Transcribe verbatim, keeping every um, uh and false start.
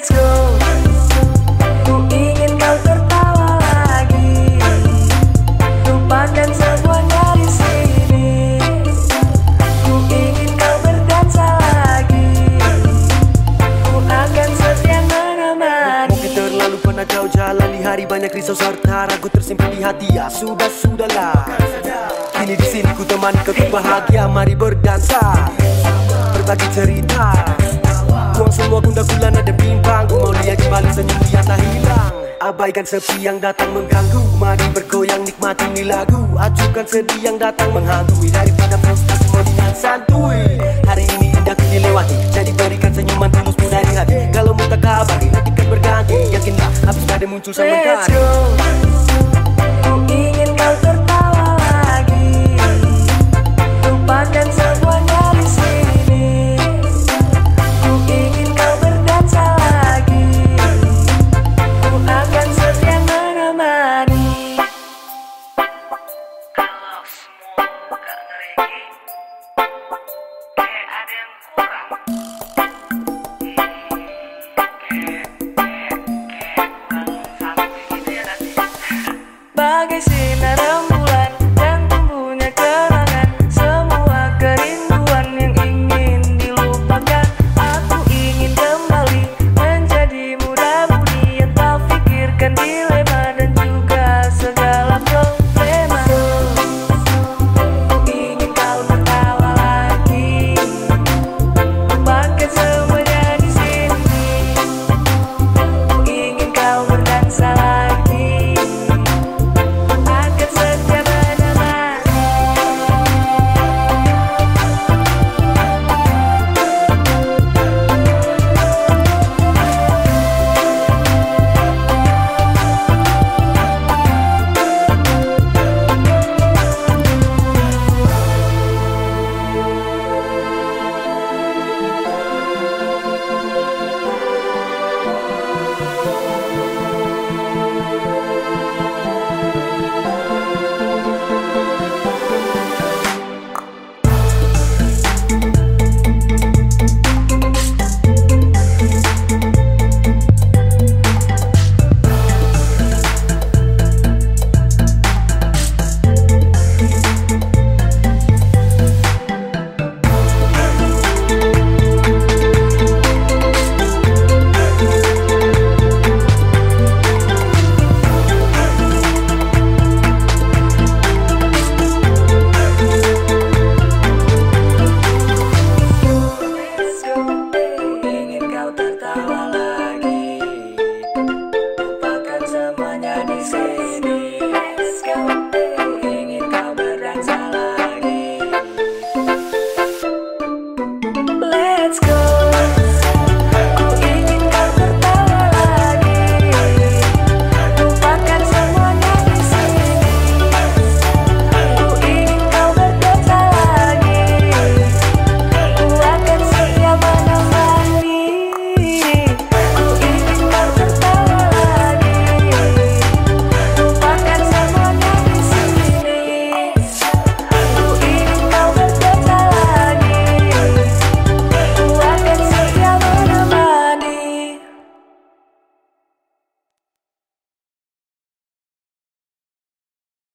let's go. Ku ingin kau tertawa lagi. Lupakan semuanya di sini. Ku ingin kau berdansa lagi. Ku akan setia menemani. Mungkin terlalu pernah kau jalani hari banyak risau serta ragu tersimpan di hati. Ya sudah sudahlah. Kini di sini ku temani kau untuk bahagia. Mari berdansa, berbagi cerita. Buang semua gundah gulana dan bimbang. Ku mau lihat kembali senyum yang tak hilang. Abaikan sepi yang datang mengganggu. Mari bergoyang nikmati ini lagu. Acukan sedih yang datang menghantui. Daripada frustasi mau dengan santuy. Hari ini indah ku dilewati. Jadi berikan senyuman tulusmu dari hati. Kalau mu tak kabari nanti kan berganti. Yakinlah habis badai muncul sama Let's kali. go.